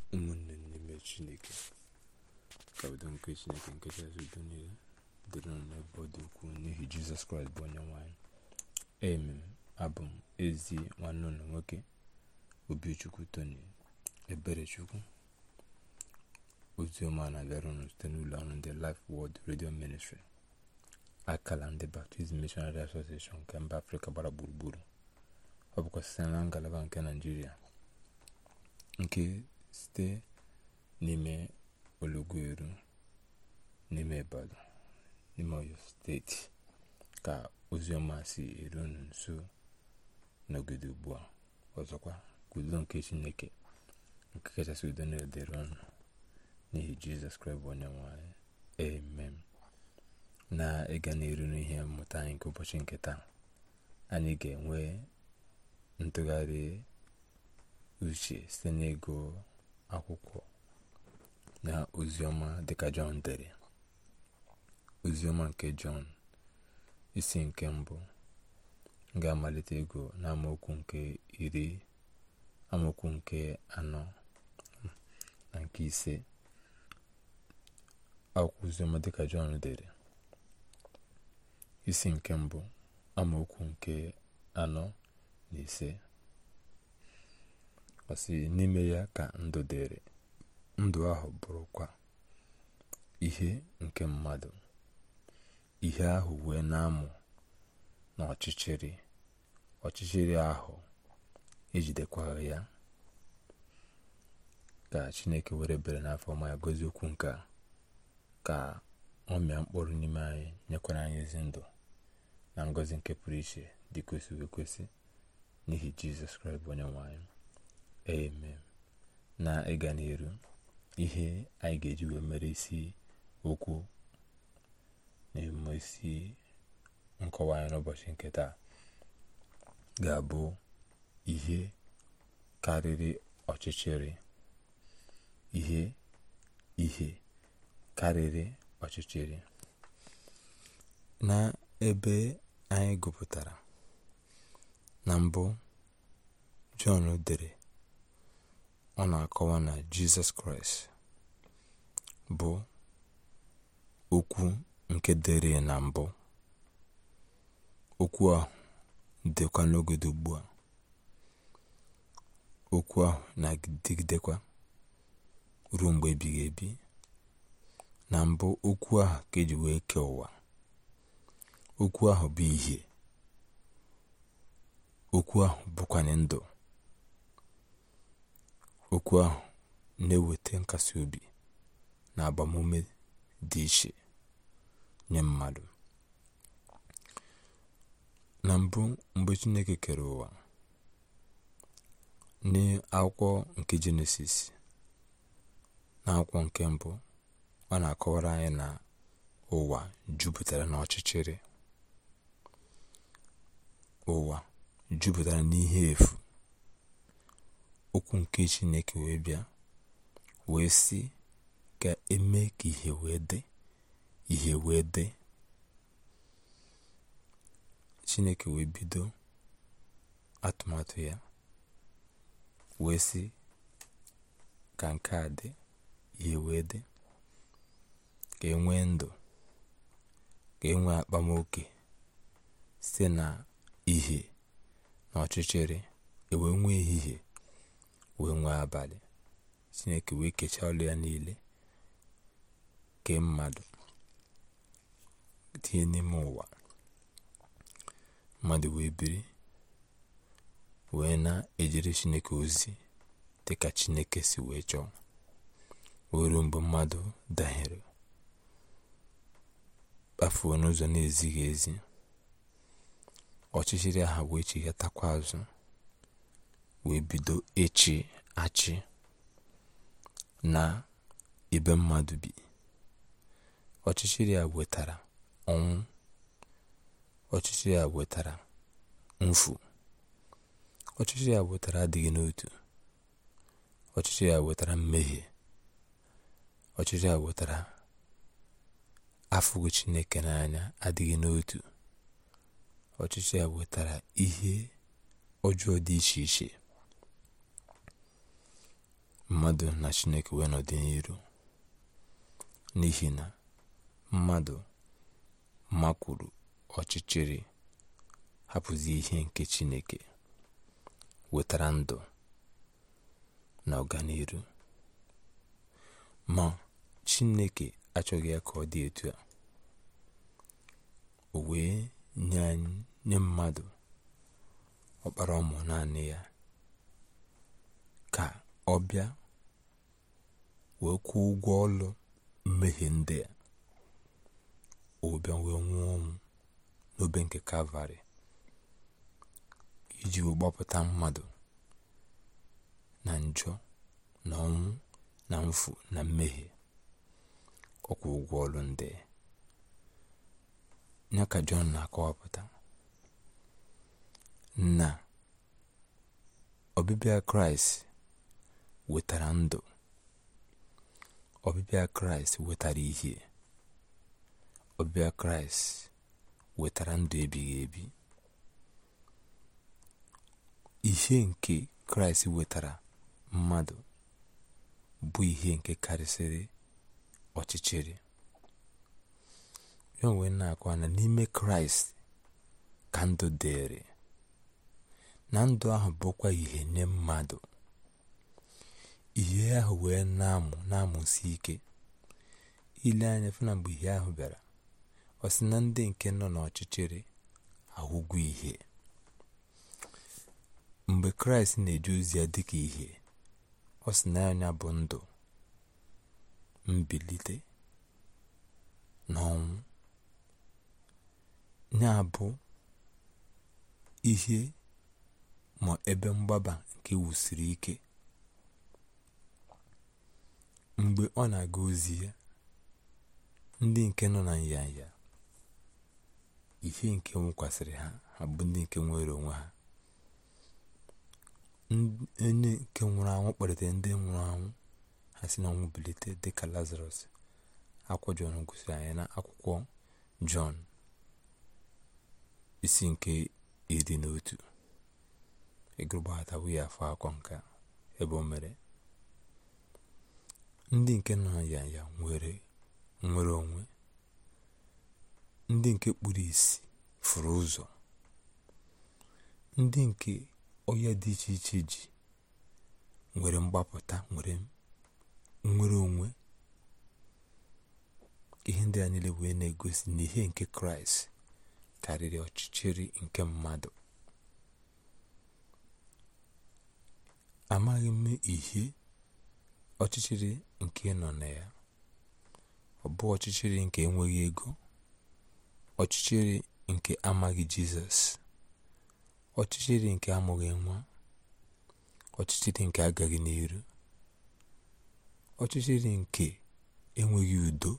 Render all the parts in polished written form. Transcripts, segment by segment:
ụmụnne n'ime Chineke, ka udo nke Chineke nke kachasị udo niile dịrị unu n'ebe ọ dị ukwuu n'ihi Jizọs Kraịst bụ onye nwe anyị. Amen. Abụ m ezi nwanne unu nwoke Obichukwu Tony Eberechukwu. Ozi ọma na-abịara unu site n'ụlọ ọrụ ndị Life Word Radio Ministry, akala ndị Baptist Missionary Association nke mba Afrịka gbara gburugburu. Ọ bụkwa site na ngalaba nke Naịjirịa, nke site n'ime Olugweru, n'ime Ibadan, n'ime Oyo steeti, ka ozi ọma si eru unu nso n'ogodo ugbu a. Ọzọkwa, ka udo nke Chineke nke kachasị udo na-edere ọnụ n'ihi Jizọs Kraịst bụ onye nwe anyị. Amen. Na ịga n'iru n'ihe mmụta anyị nke ụbọchị nke taa, anyị ga-enwe ntụgharị uche site n'ịgụ akwụkwọ na oziọma dịka Jọn dere. Oziọma nke Jọn isi nke mbụ ga-amalite ego na amaokwu nke 10, amaokwu nke 4 na nke 5. Akwụkwọ oziọma dịka Jọn dere isi nke mbụ amaokwu nke 4 na 5. Ọ sị, n'ime ya ka ndụ dịrị, ndụ ahụ bụrụkwa ihe nke mmadụ. Ihe ahụ wee na-amụ n'ọchịchịrị, ọchịchịrị ahụ ejidekwaghị ya. Ka Chineke were bere n'afọ ọma ya gozie okwu nke a, ka ọ mịa mkpụrụ n'ime anyị, nyekwara anyị ezi ndụ na ngọzi nke pụrụ iche dị kwesịrị ekwesị n'ihi Jizọs Kraịst bụ onye nwe anyị. Amen. Na ịga n'iru, ihe anyị ga-eji wee mere isi okwu na emume isi nkọwa anyị n'ụbọchị nke taa ga-abụ ihe karịrị ọchịchịrị. Ihe karịrị ọchịchịrị. Na ebe anyị gụpụtara na mbụ, Jọn dere, ọ na-akọwa na Jizọs Kraịst bụ okwu nke dere na mbụ. Okwu ahụ dịkwa n'ogodo ugbu a. Okwu ahụ na-adịgidekwa ruo mgbe ebighị ebi. Na mbụ, okwu ahụ ka eji wee kee ụwa. Okwu ahụ bụ ihe. Okwu ahụ bụkwanye ndụ. Okwu ahụ na-eweta nkasi obi na agbamume dị iche nye mmadụ. Na mbụ, mgbe Chineke kere ụwa, n'akwụkwọ nke Jenesis, na akwụkwọ nke mbụ, ọ na-akọwara anyị na ụwa jupụtara n'ọchịchịrị. Ụwa jupụtara n'ihe efu. Okwu nke Chineke wee bịa wee sị ka eme ka ihe wee dị. Ihe wee dị. Chineke wee bido atụmatụ ya wee sị ka nke a dị. Ihe wee dị. Ka enwee ndụ, ka enwee akpamoke site na ihe na ọchịchịrị, ewee nwee ehihie, wee nwee abalị. Chineke wee kechaa ọlụ ya niile, kee mmadụ, tinye n'ime ụwa. Mmadụ wee biri, wee na-ejere Chineke ozi dịka Chineke si wee chọọ. Ruo mgbe mmadụ dahiere, kpafuo n'ụzọ na-ezighị ezi, ọchịchịrị aha wee chighatakwa azụ, wee bido ịchị achị na ebe mmadụ bi. Ọchịchịrị a wetara ọnwụ. Ọchịchịrị a wetara mfu. Ọchịchịrị a wetara adịghị n'otu. Ọchịchịrị a wetara mmehie. Ọchịchịrị a wetara afụghị Chineke n'anya, adịghị n'otu. Ọchịchịrị a wetara ihe ọjọọ dị iche iche. mmadụ na Chineke wee nọdị n'iru, n'ihi na mmadụ makwuru ọchịchịrị, hapụzi ihe nke Chineke wetara ndụ na ọganiru. Ma Chineke achọghị ya ka ọ dị etu a. O wee nye mmadụ ọkpara ọmụ naanị ya, ka ọ bịa wee kwụọ ụgwọ ọlụ mmehie ndị a. O bịa wee nwụọ ọnwụ n'obe nke Kalvarị, iji wee gbapụta mmadụ na njọ na ọnwụ na mfu na mmehie. Ọ kwụ ụgwọ ọlụ ndị ya ka Jọn na-akọwapụta na ọbịbịa Kraịst wetara ndụ, ọbịbịa Kraịst wetara ihe, ọbịbịa Kraịst wetara ndụ ebighị ebi. Ihe nke Kraịst wetara mmadụ bụ ihe nke karịsịrị ọchịchịrị. Ya wee na-akọwa na n'ime Kraịst ka ndụ dịrị, na ndụ ahụ bụkwa ihe nye mmadụ. Ihe ahụ wee na-amụsi ike. Ile anya fụ na mgbe ihe ahụ bịara, ọ sị na ndị nke nọ n'ọchịchịrị ahụgwu ihe. Mgbe Kraịst na-eje ozi ya dịka ihe, ọ sị na anya bụ ndụ, mbilite na ọnwụ. Ya bụ ihe ma ebe mgbaba nke wusiri ike. Mgbe ọ na-aga ozi ya, ndị nke nọ na nyanya, ihe nke nwekwasịrị ha bụ ndị nke nwere onwe ha. Onye nke nwụrụ anwụ kpọlitere ndị nwụrụ anwụ, ha si n'ọnwụ bilite dịka Lazarọs. Akwụkwọ Jọn gosiri anyị na akwụkwọ Jọn isi nke 11 ịgụrụgbatawu ya afọ akọ nke ebe o mere. Ndị nke nọ na nyanya nwere onwe. Ndị nke kpuru isi furu ụzọ. Ndị nke ọya dị iche iche ji nwere mgbapụta, nwere onwe. Ihe ndị a niile wee na-egosi na ihe nke Kraịst karịrị ọchịchịrị nke mmadụ. Amaghị m ihe ọchịchịrị nke nọ na ya. Ọ bụ ọchịchịrị nke enweghị ego, ọchịchịrị nke amaghị Jizọs, ọchịchịrị nke amụghị nwa, ọchịchịrị nke agaghị n'iru, ọchịchịrị nke enweghị udo,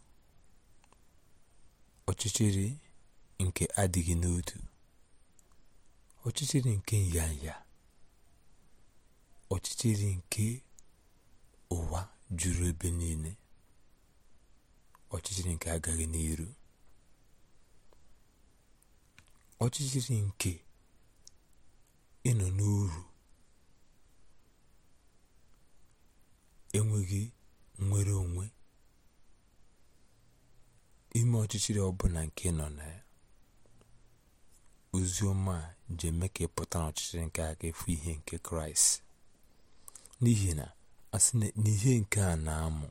ọchịchịrị nke adịghị n'otu, ọchịchịrị nke nyanya, ọchịchịrị nke ụwa juru ebe niile, ọchịchịrị nke agaghị n'iru, ọchịchịrị nke ịnọ n'uru, enweghị nwere onwe. Ime ọchịchịrị ọbụla nke nọ na ya, ozi ọma ji eme ka ịpụta n'ọchịchịrị nke a ga-efu ihe nke Kraịst. N'ihi na a sị na n'ihe nke a na-amụ,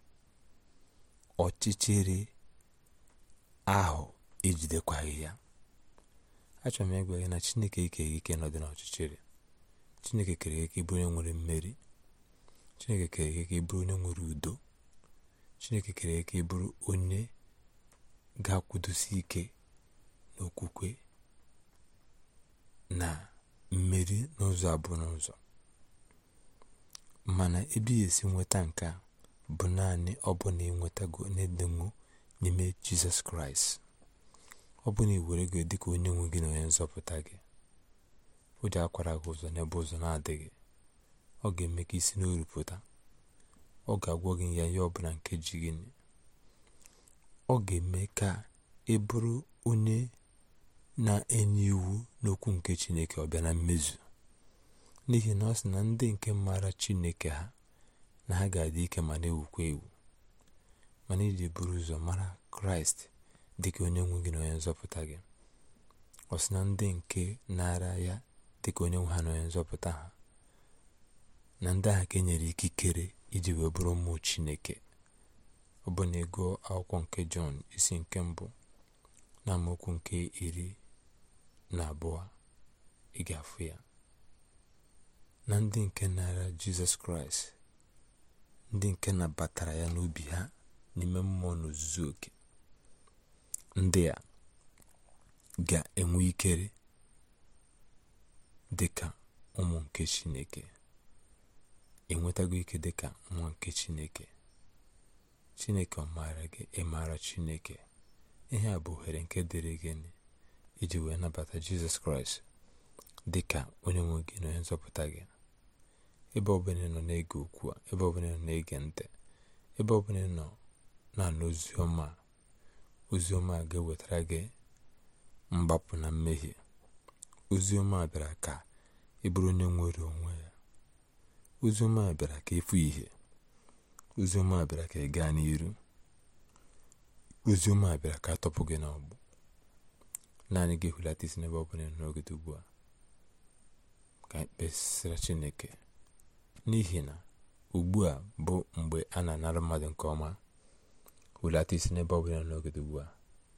ọchịchịrị ahụ ejidekwaghị ya. Achọrọ m ịgwa gị na Chineke ekeghị ike nọdụ n'ọchịchịrị. Chineke kere gị ka ị bụrụ onye nwere mmeri. Chineke kere gị ka ị bụrụ onye nwere udo. Chineke kere gị ka ị bụrụ onye ga-akwụdosi ike n'okwukwe na mmeri n'ụzọ abụọ n'ụzọ. Mana ebe ya esi nweta nke a bụ naanị ọ bụ na ịnwetago n'edenwo n'ime Jizọs Kraịst. Ọ bụ na iwere gị dịka onye nwe gị na onye nzọpụta gị, o ji akwara gị ụzọ n'ebe ụzọ na-adịghị. Ọ ga-eme ka isi n'oru pụta. Ọ ga-agwọ gị ya ihe ọbụla nke ji gị. Ọ ga-eme ka ị bụrụ onye na-enye iwu n'okwu nke Chineke ọ bịa na mmezu. N'ihi na ọ sị na ndị nke maara Chineke ha na ha ga-adị ike ma na-ewukwa ewu. mana iji buru ụzọ mara Kraịst dịka onye nwe gị na onye nzọpụta gị. ọ sị na ndị nke nara ya dịka onye nwe ha na onye nzọpụta ha, na ndị ahụ ka e nyere ikikere iji wee bụrụ ụmụ Chineke. ọ bụ na ego akwụkwọ nke Jọn isi nke 1 na amaokwu nke 12 ị ga-afụ ya na ndị nke nara Jizọs Kraịst, ndị nke nabatara ya n'obi ha n'ime mmụọ n'ozuzu oke, ndị a ga-enwe ikere dịka ụmụ nke Chineke. enwetago ike dịka nwa nke Chineke. Chineke ọ maara gị, ị maara Chineke. ihe a bụ ohere nke dịrị gị iji wee nabata Jizọs Kraịst dịka onye nwe gị na onye nzọpụta gị. ebe ọbụla nọ na-ege okwu a, ebe ọbụla nọ na-ege ntị, ebe ọbụla nọ na-anụ oziọma ga-ewetara gị mgbapụ na mmehie. oziọma bịara ka ị bụrụ onye nwere onwe ya. oziọma bịara ka ịfụ ihe. oziọma bịara ka ị gaa n'iru. oziọma bịara ka atọpụ gị n'ọgbụ. naanị gị hulata isi n'ebe ọbụla n'oge ugbu a ka anyị kpesara Chineke, n'ihi na ugbu a bụ mgbe a na-anara mmadụ nke ọma. hulata isi n'ebe ọbụla n'oge ugbu a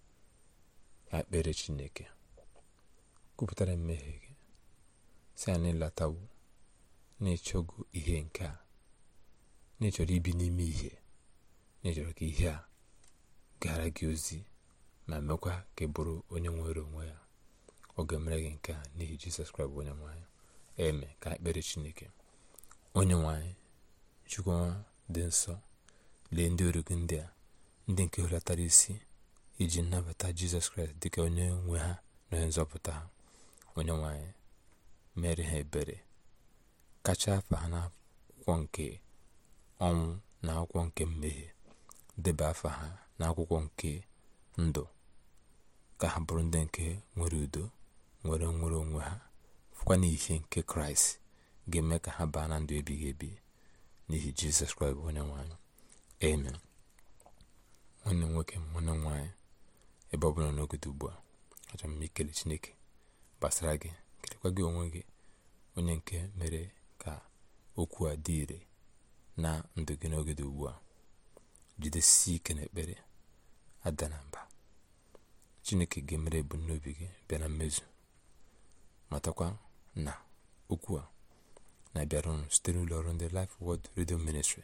ka anyị kpere Chineke. kwupụtara mmehie gị, si anyị latawo na-ịchọgo ihe nke a, na-ịchọrọ ibi n'ime ihe, na-ịchọrọ ka ihe a gara gị ozi ma mekwa ka ị bụrụ onye nwere onwe ya. ọ ga-emere gị nke a n'ihi Jizọs Kraịst bụ onye nwe anyị. eme ka anyị kpere Chineke. onye nwe anyị, Chukwu dị nsọ, lee ndị ọrụ gị ndị a, ndị nke hulatara isi iji nnabata Jizọs Kraịst dịka onye nwe ha na onye nzọpụta ha. onye nwe anyị, mere ha ebere, kacha afa ha n'akwụkwọ nke ọnwụ na akwụkwọ nke mmehie, debe afa ha n'akwụkwọ nke ndụ, ka ha bụrụ ndị nke nwere udo, nwere onwe ha, fụkwa n'ihe nke Kraịst ga-eme ka ha baa na ndụ ebighị ebi n'ihi Jizọs Kraịst bụ onye nwe anyị. amen. nwanne m nwoke, nwanne m nwaanyị, ebe ọ bụla n'oge ugbu a, achọrọ m ikele Chineke gbasara gị, kelekwa gị onwe gị, onye nke mere ka okwu a dị ire na ndụ gị n'oge dị ugbu a. jidesi ike n'ekpere, ada na mba. Chineke ga-emere ebumnobi gị bịa na mmezu. matakwa na okwu a na-abịara unu site n'ụlọ ọrụ ndị Life Word Radio Ministry.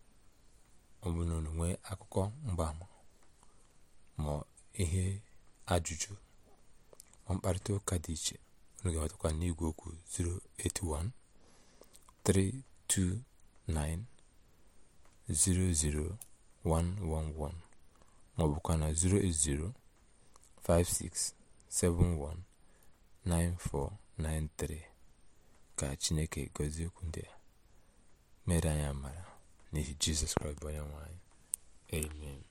ọ bụrụ na unu nwee akụkọ mgbaama ma ihe ajụjụ ma mkparịta ụka dị iche, unu ga-enwetakwa n'igwe okwu 08132900111 ma ọ bụkwa na 08056719493. ka Chineke gọzie okwu ndị a, mere anyị amara n'ihi Jizọs Kraịst bụ onye nwe anyị. amen.